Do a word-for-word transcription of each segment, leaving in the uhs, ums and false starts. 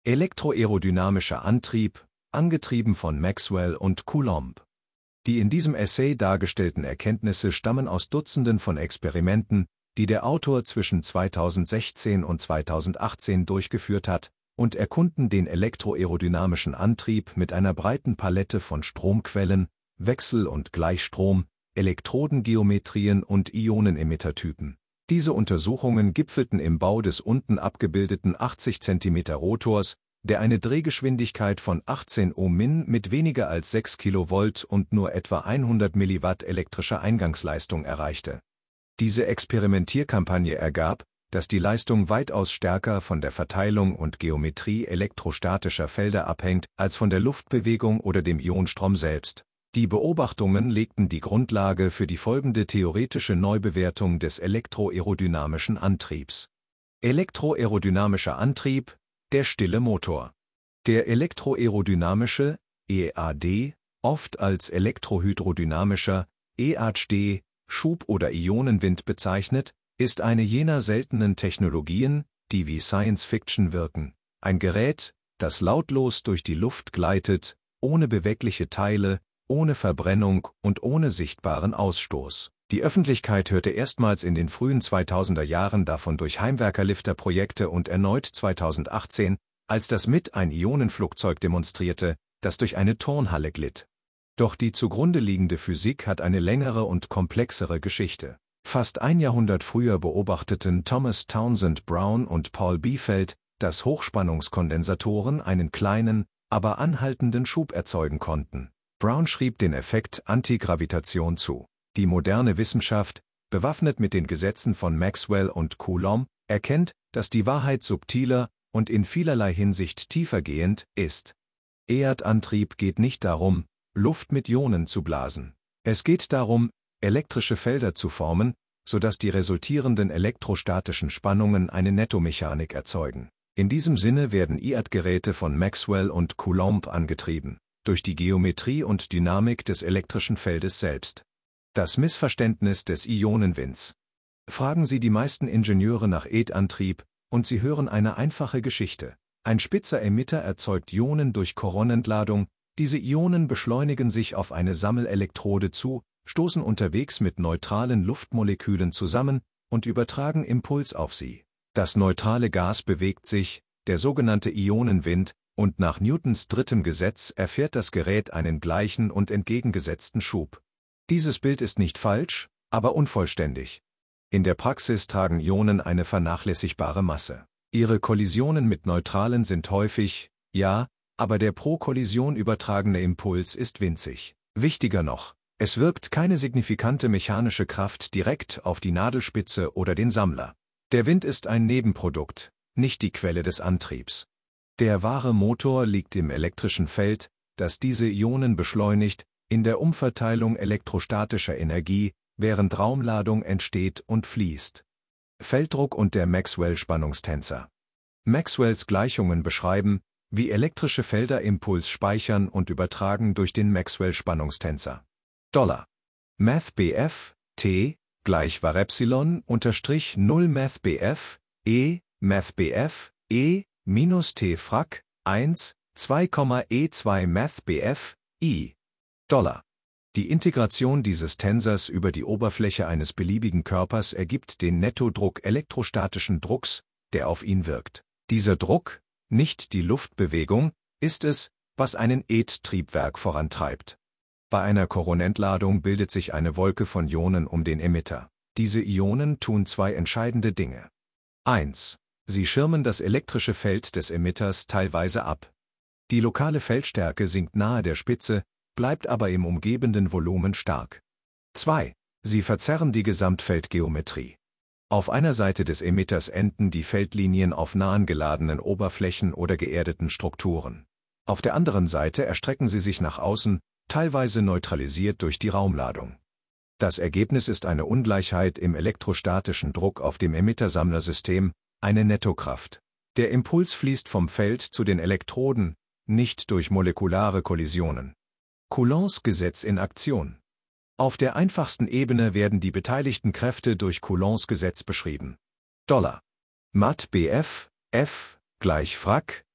Elektroaerodynamischer Antrieb, angetrieben von Maxwell und Coulomb. Die in diesem Essay dargestellten Erkenntnisse stammen aus Dutzenden von Experimenten, die der Autor zwischen zweitausendsechzehn und zweitausendachtzehn durchgeführt hat, und erkunden den elektroaerodynamischen Antrieb mit einer breiten Palette von Stromquellen, Wechsel- und Gleichstrom, Elektrodengeometrien und Ionenemittertypen. Diese Untersuchungen gipfelten im Bau des unten abgebildeten achtzig Zentimeter Rotors, der eine Drehgeschwindigkeit von achtzehn Ohm mit weniger als sechs Kilovolt und nur etwa hundert Milliwatt elektrischer Eingangsleistung erreichte. Diese Experimentierkampagne ergab, dass die Leistung weitaus stärker von der Verteilung und Geometrie elektrostatischer Felder abhängt als von der Luftbewegung oder dem Ionenstrom selbst. Die Beobachtungen legten die Grundlage für die folgende theoretische Neubewertung des elektroaerodynamischen Antriebs. Elektroaerodynamischer Antrieb, der stille Motor. Der elektroaerodynamische, E A D, oft als elektrohydrodynamischer, E H D, Schub- oder Ionenwind bezeichnet, ist eine jener seltenen Technologien, die wie Science Fiction wirken. Ein Gerät, das lautlos durch die Luft gleitet, ohne bewegliche Teile, ohne Verbrennung und ohne sichtbaren Ausstoß. Die Öffentlichkeit hörte erstmals in den frühen zweitausender Jahren davon durch Heimwerkerlifter-Projekte und erneut zweitausendachtzehn, als das M I T ein Ionenflugzeug demonstrierte, das durch eine Turnhalle glitt. Doch die zugrunde liegende Physik hat eine längere und komplexere Geschichte. Fast ein Jahrhundert früher beobachteten Thomas Townsend Brown und Paul Biefeld, dass Hochspannungskondensatoren einen kleinen, aber anhaltenden Schub erzeugen konnten. Brown schrieb den Effekt Antigravitation zu. Die moderne Wissenschaft, bewaffnet mit den Gesetzen von Maxwell und Coulomb, erkennt, dass die Wahrheit subtiler und in vielerlei Hinsicht tiefergehend ist. Erdantrieb geht nicht darum, Luft mit Ionen zu blasen. Es geht darum, elektrische Felder zu formen, sodass die resultierenden elektrostatischen Spannungen eine Nettomechanik erzeugen. In diesem Sinne werden I A D-Geräte von Maxwell und Coulomb angetrieben, durch die Geometrie und Dynamik des elektrischen Feldes selbst. Das Missverständnis des Ionenwinds. Fragen Sie die meisten Ingenieure nach Erdantrieb, und Sie hören eine einfache Geschichte. Ein spitzer Emitter erzeugt Ionen durch Coronentladung, diese Ionen beschleunigen sich auf eine Sammelelektrode zu, stoßen unterwegs mit neutralen Luftmolekülen zusammen und übertragen Impuls auf sie. Das neutrale Gas bewegt sich, der sogenannte Ionenwind, und nach Newtons drittem Gesetz erfährt das Gerät einen gleichen und entgegengesetzten Schub. Dieses Bild ist nicht falsch, aber unvollständig. In der Praxis tragen Ionen eine vernachlässigbare Masse. Ihre Kollisionen mit Neutralen sind häufig, ja, aber der pro Kollision übertragene Impuls ist winzig. Wichtiger noch, es wirkt keine signifikante mechanische Kraft direkt auf die Nadelspitze oder den Sammler. Der Wind ist ein Nebenprodukt, nicht die Quelle des Antriebs. Der wahre Motor liegt im elektrischen Feld, das diese Ionen beschleunigt, in der Umverteilung elektrostatischer Energie, während Raumladung entsteht und fließt. Felddruck und der Maxwell-Spannungstensor. Maxwells Gleichungen beschreiben, wie elektrische Felder Impuls speichern und übertragen durch den Maxwell-Spannungstensor. Dollar. MathBF, T, gleich var Epsilon, unterstrich null MathBF, E, MathBF, E, minus T Frac, eins, zwei, E zwei MathBF, I. Dollar. Die Integration dieses Tensors über die Oberfläche eines beliebigen Körpers ergibt den Nettodruck elektrostatischen Drucks, der auf ihn wirkt. Dieser Druck, nicht die Luftbewegung, ist es, was einen Erdtriebwerk vorantreibt. Bei einer Koronentladung bildet sich eine Wolke von Ionen um den Emitter. Diese Ionen tun zwei entscheidende Dinge. eins. Sie schirmen das elektrische Feld des Emitters teilweise ab. Die lokale Feldstärke sinkt nahe der Spitze, bleibt aber im umgebenden Volumen stark. zwei. Sie verzerren die Gesamtfeldgeometrie. Auf einer Seite des Emitters enden die Feldlinien auf nahen geladenen Oberflächen oder geerdeten Strukturen. Auf der anderen Seite erstrecken sie sich nach außen, teilweise neutralisiert durch die Raumladung. Das Ergebnis ist eine Ungleichheit im elektrostatischen Druck auf dem Emittersammlersystem, eine Nettokraft. Der Impuls fließt vom Feld zu den Elektroden, nicht durch molekulare Kollisionen. Coulombs Gesetz in Aktion. Auf der einfachsten Ebene werden die beteiligten Kräfte durch Coulombs Gesetz beschrieben. Dollar. Mat B F, F, gleich Frac,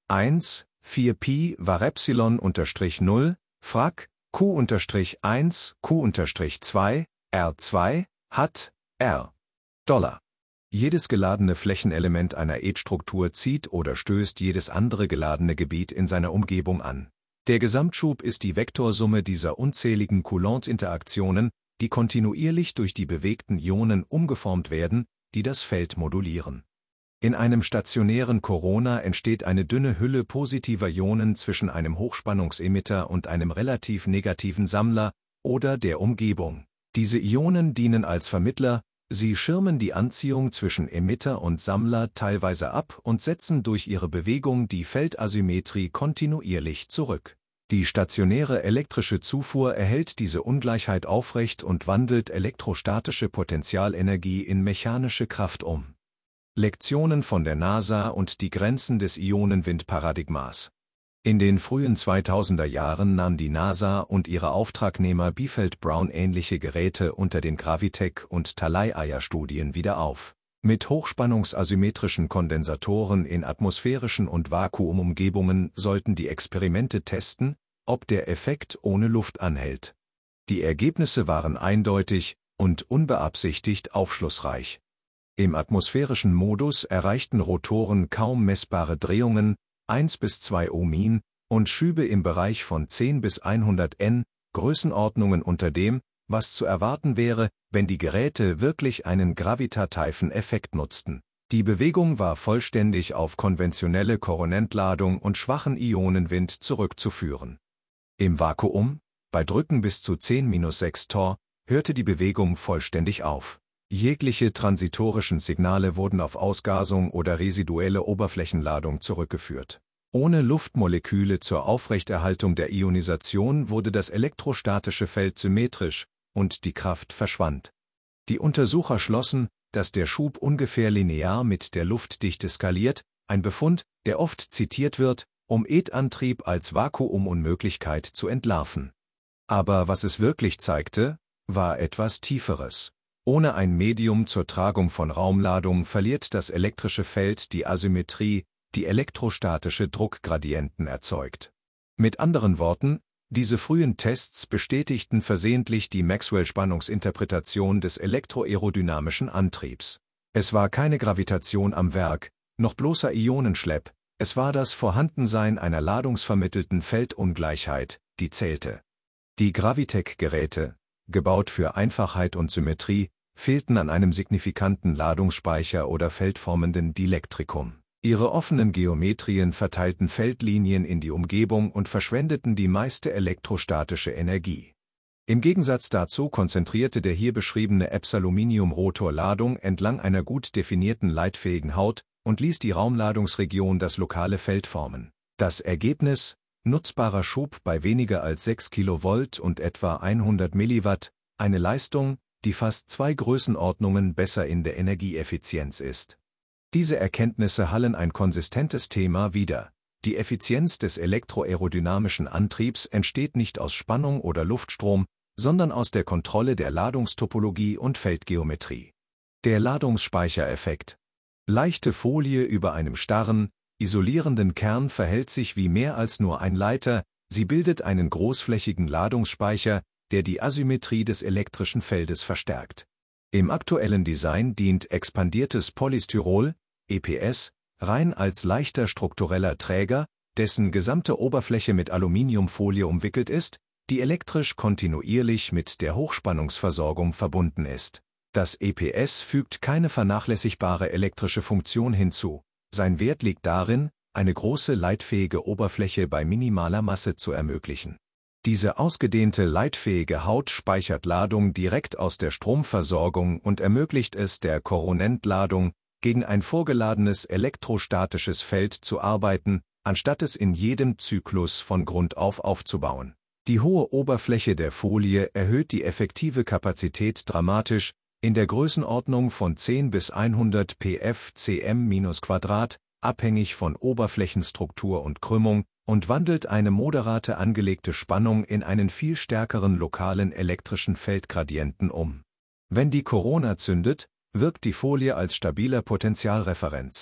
eins, vier Pi var Epsilon unterstrich null, Frac, Q unterstrich eins, Q unterstrich zwei, R zwei, hat, R. Dollar. Jedes geladene Flächenelement einer Eth-Struktur zieht oder stößt jedes andere geladene Gebiet in seiner Umgebung an. Der Gesamtschub ist die Vektorsumme dieser unzähligen Coulomb-Interaktionen, die kontinuierlich durch die bewegten Ionen umgeformt werden, die das Feld modulieren. In einem stationären Korona entsteht eine dünne Hülle positiver Ionen zwischen einem Hochspannungsemitter und einem relativ negativen Sammler oder der Umgebung. Diese Ionen dienen als Vermittler, sie schirmen die Anziehung zwischen Emitter und Sammler teilweise ab und setzen durch ihre Bewegung die Feldasymmetrie kontinuierlich zurück. Die stationäre elektrische Zufuhr erhält diese Ungleichheit aufrecht und wandelt elektrostatische Potentialenergie in mechanische Kraft um. Lektionen von der NASA und die Grenzen des Ionenwind-Paradigmas. In den frühen zweitausender Jahren nahm die NASA und ihre Auftragnehmer Biefeld-Brown ähnliche Geräte unter den Gravitec- und Talaiaya-Studien wieder auf. Mit hochspannungsasymmetrischen Kondensatoren in atmosphärischen und Vakuumumgebungen sollten die Experimente testen, ob der Effekt ohne Luft anhält. Die Ergebnisse waren eindeutig und unbeabsichtigt aufschlussreich. Im atmosphärischen Modus erreichten Rotoren kaum messbare Drehungen, eins bis zwei Ohmin, und Schübe im Bereich von zehn bis hundert N, Größenordnungen unter dem, was zu erwarten wäre, wenn die Geräte wirklich einen gravitativen Effekt nutzten. Die Bewegung war vollständig auf konventionelle Koronentladung und schwachen Ionenwind zurückzuführen. Im Vakuum, bei Drücken bis zu zehn minus sechs Torr, hörte die Bewegung vollständig auf. Jegliche transitorischen Signale wurden auf Ausgasung oder residuelle Oberflächenladung zurückgeführt. Ohne Luftmoleküle zur Aufrechterhaltung der Ionisation wurde das elektrostatische Feld symmetrisch, und die Kraft verschwand. Die Untersucher schlossen, dass der Schub ungefähr linear mit der Luftdichte skaliert, ein Befund, der oft zitiert wird, um Eth-Antrieb als Vakuumunmöglichkeit zu entlarven. Aber was es wirklich zeigte, war etwas Tieferes. Ohne ein Medium zur Tragung von Raumladung verliert das elektrische Feld die Asymmetrie, die elektrostatische Druckgradienten erzeugt. Mit anderen Worten, diese frühen Tests bestätigten versehentlich die Maxwell-Spannungsinterpretation des elektroaerodynamischen Antriebs. Es war keine Gravitation am Werk, noch bloßer Ionenschlepp, es war das Vorhandensein einer ladungsvermittelten Feldungleichheit, die zählte. Die Gravitec-Geräte, gebaut für Einfachheit und Symmetrie, fehlten an einem signifikanten Ladungsspeicher oder feldformenden Dielektrikum. Ihre offenen Geometrien verteilten Feldlinien in die Umgebung und verschwendeten die meiste elektrostatische Energie. Im Gegensatz dazu konzentrierte der hier beschriebene Epsaluminium-Rotor Ladung entlang einer gut definierten leitfähigen Haut und ließ die Raumladungsregion das lokale Feld formen. Das Ergebnis: nutzbarer Schub bei weniger als sechs Kilovolt und etwa hundert Milliwatt, eine Leistung, die fast zwei Größenordnungen besser in der Energieeffizienz ist. Diese Erkenntnisse hallen ein konsistentes Thema wider. Die Effizienz des elektroaerodynamischen Antriebs entsteht nicht aus Spannung oder Luftstrom, sondern aus der Kontrolle der Ladungstopologie und Feldgeometrie. Der Ladungsspeichereffekt. Leichte Folie über einem starren, isolierenden Kern verhält sich wie mehr als nur ein Leiter, sie bildet einen großflächigen Ladungsspeicher, der die Asymmetrie des elektrischen Feldes verstärkt. Im aktuellen Design dient expandiertes Polystyrol, E P S, rein als leichter struktureller Träger, dessen gesamte Oberfläche mit Aluminiumfolie umwickelt ist, die elektrisch kontinuierlich mit der Hochspannungsversorgung verbunden ist. Das E P S fügt keine vernachlässigbare elektrische Funktion hinzu. Sein Wert liegt darin, eine große leitfähige Oberfläche bei minimaler Masse zu ermöglichen. Diese ausgedehnte leitfähige Haut speichert Ladung direkt aus der Stromversorgung und ermöglicht es der Koronentladung, gegen ein vorgeladenes elektrostatisches Feld zu arbeiten, anstatt es in jedem Zyklus von Grund auf aufzubauen. Die hohe Oberfläche der Folie erhöht die effektive Kapazität dramatisch, in der Größenordnung von zehn bis hundert P F C M-Quadrat, abhängig von Oberflächenstruktur und Krümmung, und wandelt eine moderate angelegte Spannung in einen viel stärkeren lokalen elektrischen Feldgradienten um. Wenn die Korona zündet, wirkt die Folie als stabiler Potentialreferenz.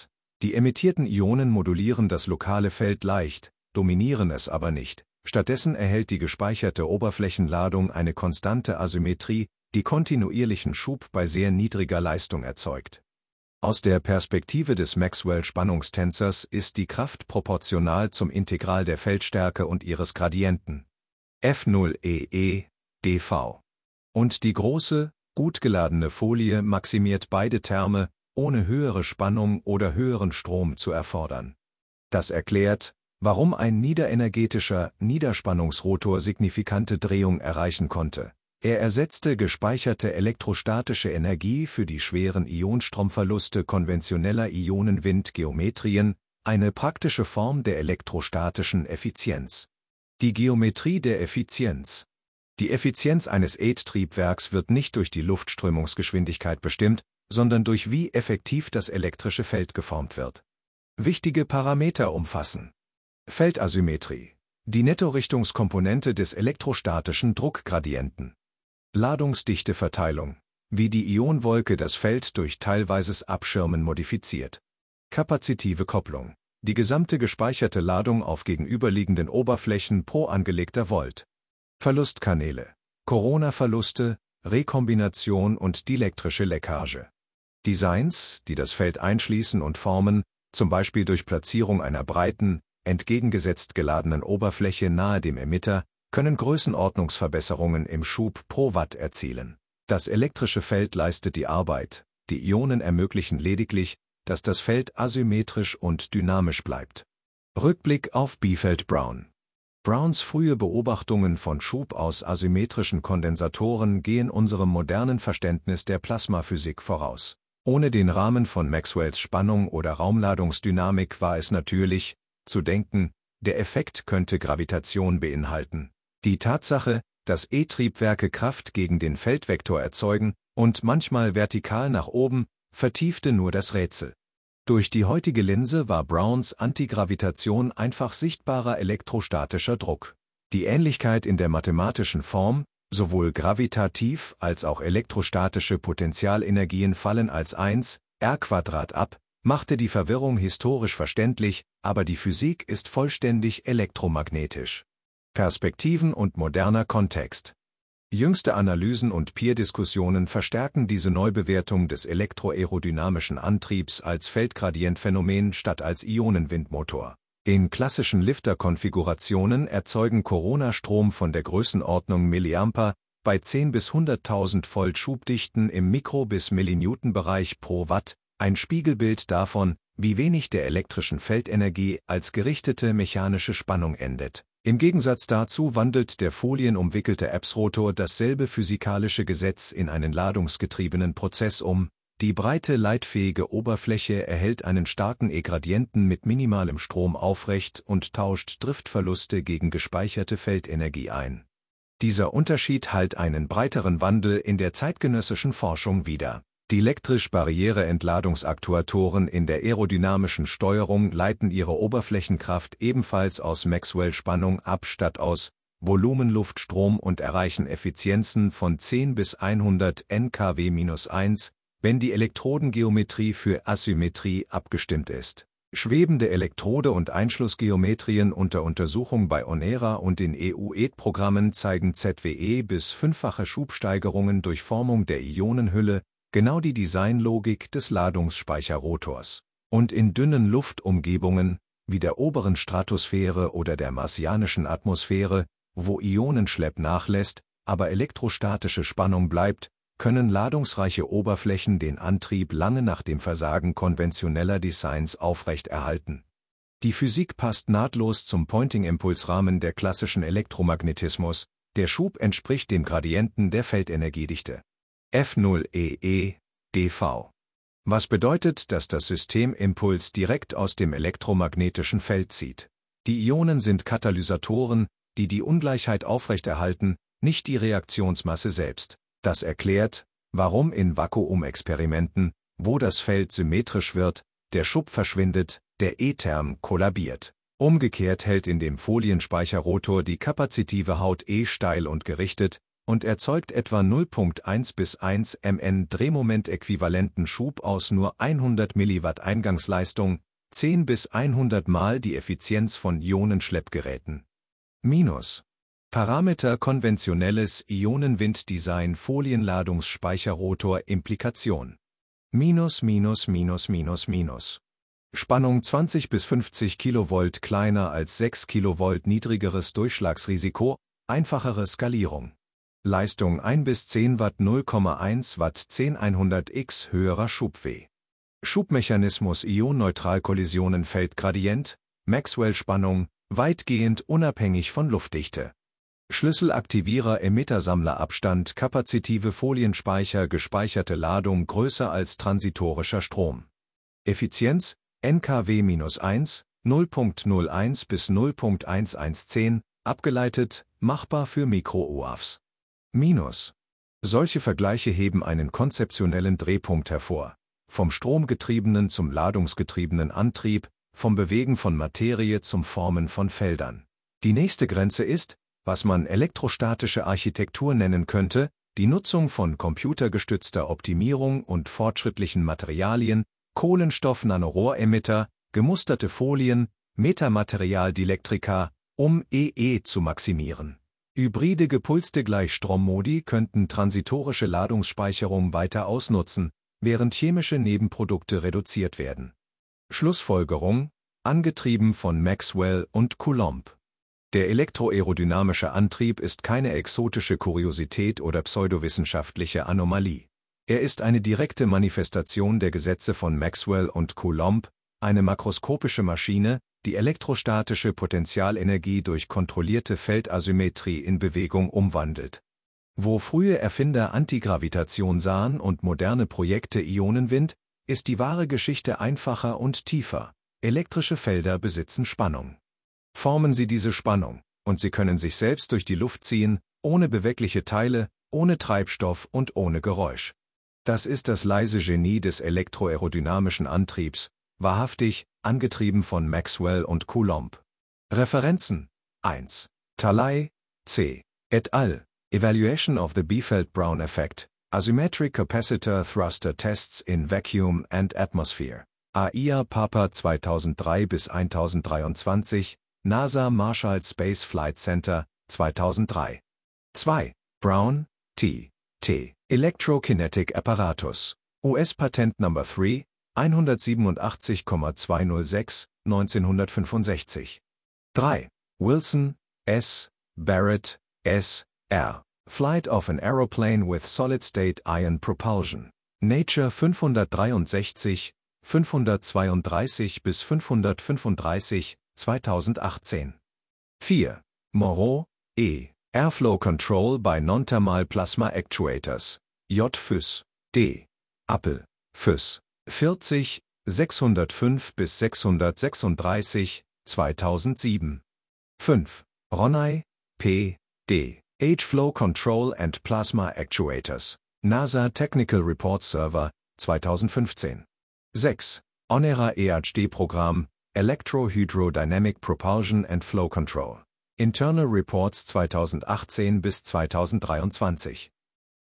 Die emittierten Ionen modulieren das lokale Feld leicht, dominieren es aber nicht. Stattdessen erhält die gespeicherte Oberflächenladung eine konstante Asymmetrie, die kontinuierlichen Schub bei sehr niedriger Leistung erzeugt. Aus der Perspektive des Maxwell-Spannungstensors ist die Kraft proportional zum Integral der Feldstärke und ihres Gradienten F null E E dV. Und die große, gut geladene Folie maximiert beide Terme, ohne höhere Spannung oder höheren Strom zu erfordern. Das erklärt, warum ein niederenergetischer Niederspannungsrotor signifikante Drehung erreichen konnte. Er ersetzte gespeicherte elektrostatische Energie für die schweren Ionenstromverluste konventioneller Ionenwindgeometrien, eine praktische Form der elektrostatischen Effizienz. Die Geometrie der Effizienz. Die Effizienz eines E T-Triebwerks wird nicht durch die Luftströmungsgeschwindigkeit bestimmt, sondern durch wie effektiv das elektrische Feld geformt wird. Wichtige Parameter umfassen: Feldasymmetrie, die Nettorichtungskomponente des elektrostatischen Druckgradienten. Ladungsdichteverteilung, wie die Ionenwolke das Feld durch teilweises Abschirmen modifiziert. Kapazitive Kopplung, die gesamte gespeicherte Ladung auf gegenüberliegenden Oberflächen pro angelegter Volt. Verlustkanäle, Corona-Verluste, Rekombination und dielektrische Leckage. Designs, die das Feld einschließen und formen, zum Beispiel durch Platzierung einer breiten, entgegengesetzt geladenen Oberfläche nahe dem Emitter, können Größenordnungsverbesserungen im Schub pro Watt erzielen. Das elektrische Feld leistet die Arbeit, die Ionen ermöglichen lediglich, dass das Feld asymmetrisch und dynamisch bleibt. Rückblick auf Biefeld-Brown. Browns frühe Beobachtungen von Schub aus asymmetrischen Kondensatoren gehen unserem modernen Verständnis der Plasmaphysik voraus. Ohne den Rahmen von Maxwells Spannung oder Raumladungsdynamik war es natürlich, zu denken, der Effekt könnte Gravitation beinhalten. Die Tatsache, dass E-Triebwerke Kraft gegen den Feldvektor erzeugen und manchmal vertikal nach oben, vertiefte nur das Rätsel. Durch die heutige Linse war Browns Antigravitation einfach sichtbarer elektrostatischer Druck. Die Ähnlichkeit in der mathematischen Form, sowohl gravitativ als auch elektrostatische Potentialenergien fallen als eins r Quadrat ab, machte die Verwirrung historisch verständlich, aber die Physik ist vollständig elektromagnetisch. Perspektiven und moderner Kontext. Jüngste Analysen und Peer-Diskussionen verstärken diese Neubewertung des elektroaerodynamischen Antriebs als Feldgradientphänomen statt als Ionenwindmotor. In klassischen Lifter-Konfigurationen erzeugen Corona-Strom von der Größenordnung Milliampere bei zehn bis hunderttausend Volt Schubdichten im Mikro- bis Millinewton-Bereich pro Watt, ein Spiegelbild davon, wie wenig der elektrischen Feldenergie als gerichtete mechanische Spannung endet. Im Gegensatz dazu wandelt der folienumwickelte Ebbs-Rotor dasselbe physikalische Gesetz in einen ladungsgetriebenen Prozess um. Die breite leitfähige Oberfläche erhält einen starken E-Gradienten mit minimalem Strom aufrecht und tauscht Driftverluste gegen gespeicherte Feldenergie ein. Dieser Unterschied halt einen breiteren Wandel in der zeitgenössischen Forschung wider. Dielektrisch-Barriere-Entladungsaktuatoren in der aerodynamischen Steuerung leiten ihre Oberflächenkraft ebenfalls aus Maxwell-Spannung ab statt aus Volumenluftstrom und erreichen Effizienzen von zehn bis hundert N K W minus eins, wenn die Elektrodengeometrie für Asymmetrie abgestimmt ist. Schwebende Elektrode- und Einschlussgeometrien unter Untersuchung bei Onera und in E U-E T-Programmen zeigen Z W E bis fünffache Schubsteigerungen durch Formung der Ionenhülle, genau die Designlogik des Ladungsspeicherrotors. Und in dünnen Luftumgebungen, wie der oberen Stratosphäre oder der marsianischen Atmosphäre, wo Ionenschlepp nachlässt, aber elektrostatische Spannung bleibt, können ladungsreiche Oberflächen den Antrieb lange nach dem Versagen konventioneller Designs aufrechterhalten. Die Physik passt nahtlos zum Poynting-Impulsrahmen der klassischen Elektromagnetismus, der Schub entspricht dem Gradienten der Feldenergiedichte. F null E E dV. Was bedeutet, dass das System Impuls direkt aus dem elektromagnetischen Feld zieht. Die Ionen sind Katalysatoren, die die Ungleichheit aufrechterhalten, nicht die Reaktionsmasse selbst. Das erklärt, warum in Vakuumexperimenten, wo das Feld symmetrisch wird, der Schub verschwindet, der E-Term kollabiert. Umgekehrt hält in dem Folienspeicherrotor die kapazitive Haut E steil und gerichtet und erzeugt etwa null Komma eins bis eins Millimeter Drehmomentäquivalenten Schub aus nur hundert Milliwatt Eingangsleistung, zehn bis hundert Mal die Effizienz von Ionenschleppgeräten. Minus. Parameter konventionelles Ionenwinddesign Folienladungsspeicherrotor Implikation. Minus minus minus minus minus. Spannung zwanzig bis fünfzig Kilovolt kleiner als sechs Kilovolt niedrigeres Durchschlagsrisiko, einfachere Skalierung. Leistung ein bis zehn Watt null Komma eins Watt zehn hundert X höherer Schub-W. Schubmechanismus Ionneutral-Kollisionen Feldgradient, Maxwell-Spannung, weitgehend unabhängig von Luftdichte. Schlüsselaktivierer Emittersammlerabstand kapazitive Folienspeicher gespeicherte Ladung größer als transitorischer Strom. Effizienz N K W eins, null Komma null eins bis null Komma eins eins zehn, abgeleitet, machbar für Mikro-O A Fs. Minus. Solche Vergleiche heben einen konzeptionellen Drehpunkt hervor. Vom stromgetriebenen zum ladungsgetriebenen Antrieb, vom Bewegen von Materie zum Formen von Feldern. Die nächste Grenze ist, was man elektrostatische Architektur nennen könnte, die Nutzung von computergestützter Optimierung und fortschrittlichen Materialien, Kohlenstoff-Nanorohremitter, gemusterte Folien, Metamaterialdielektrika, um E E zu maximieren. Hybride gepulste Gleichstrommodi könnten transitorische Ladungsspeicherung weiter ausnutzen, während chemische Nebenprodukte reduziert werden. Schlussfolgerung: Angetrieben von Maxwell und Coulomb. Der elektroaerodynamische Antrieb ist keine exotische Kuriosität oder pseudowissenschaftliche Anomalie. Er ist eine direkte Manifestation der Gesetze von Maxwell und Coulomb, eine makroskopische Maschine, die elektrostatische Potentialenergie durch kontrollierte Feldasymmetrie in Bewegung umwandelt. Wo frühe Erfinder Antigravitation sahen und moderne Projekte Ionenwind, ist die wahre Geschichte einfacher und tiefer. Elektrische Felder besitzen Spannung. Formen Sie diese Spannung, und Sie können sich selbst durch die Luft ziehen, ohne bewegliche Teile, ohne Treibstoff und ohne Geräusch. Das ist das leise Genie des elektroaerodynamischen Antriebs, wahrhaftig, angetrieben von Maxwell und Coulomb. Referenzen: eins. Talay, C. et al. Evaluation of the Biefeld-Brown Effect, Asymmetric Capacitor Thruster Tests in Vacuum and Atmosphere. A I A Papa zweitausenddrei bis eintausenddreiundzwanzig, NASA Marshall Space Flight Center, zweitausenddrei. zwei. Brown, T. T. Electrokinetic Apparatus. U S-Patent Number drei, hundertsiebenundachtzig zweihundertsechs, neunzehnhundertfünfundsechzig. drei. Wilson, S. Barrett, S. R. Flight of an Aeroplane with Solid-State Ion Propulsion. Nature fünfhundertdreiundsechzig, fünfhundertzweiunddreißig bis fünfhundertfünfunddreißig, zweitausendachtzehn. vier. Moreau, E. Airflow Control by Non-Thermal Plasma Actuators. J. Füss, D. Appel, Füss. vierzig, sechshundertfünf bis sechshundertsechsunddreißig, zweitausendsieben. fünf. Ronay, P. D. Age Flow Control and Plasma Actuators. NASA Technical Report Server, zweitausendfünfzehn. sechs. Onera E H D-Programm, Electro-Hydrodynamic Propulsion and Flow Control. Internal Reports zweitausendachtzehn bis zweitausenddreiundzwanzig.